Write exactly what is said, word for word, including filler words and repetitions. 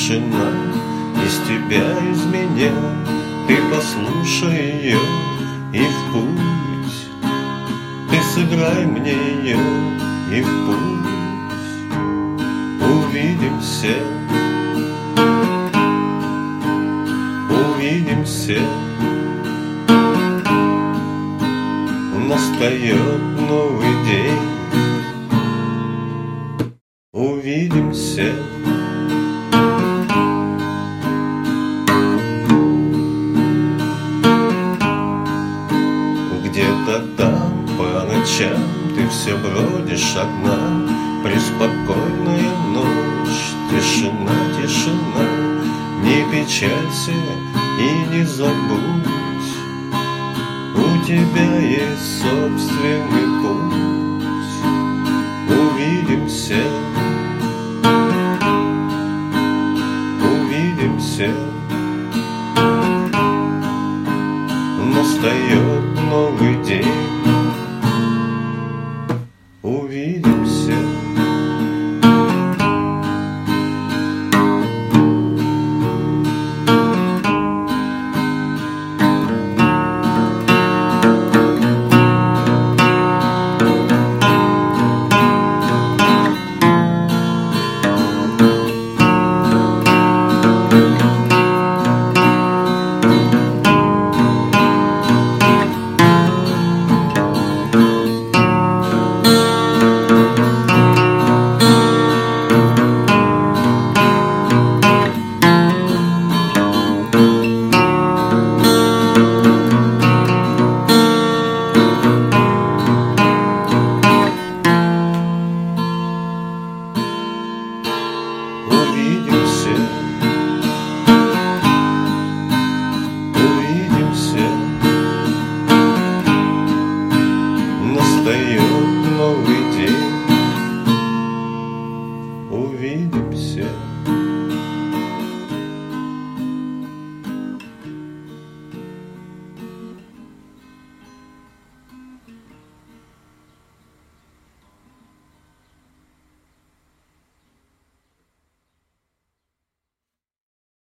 тишина из тебя, из меня. Ты послушай ее и в путь, ты сыграй мне ее и в путь. Увидимся, увидимся. Настает новый день. Увидимся. Где-то там по ночам ты все бродишь одна. Преспокойная ночь, тишина, тишина. Не печалься и не забудь, у тебя есть собственный путь. Увидимся, увидимся. Настает новый день.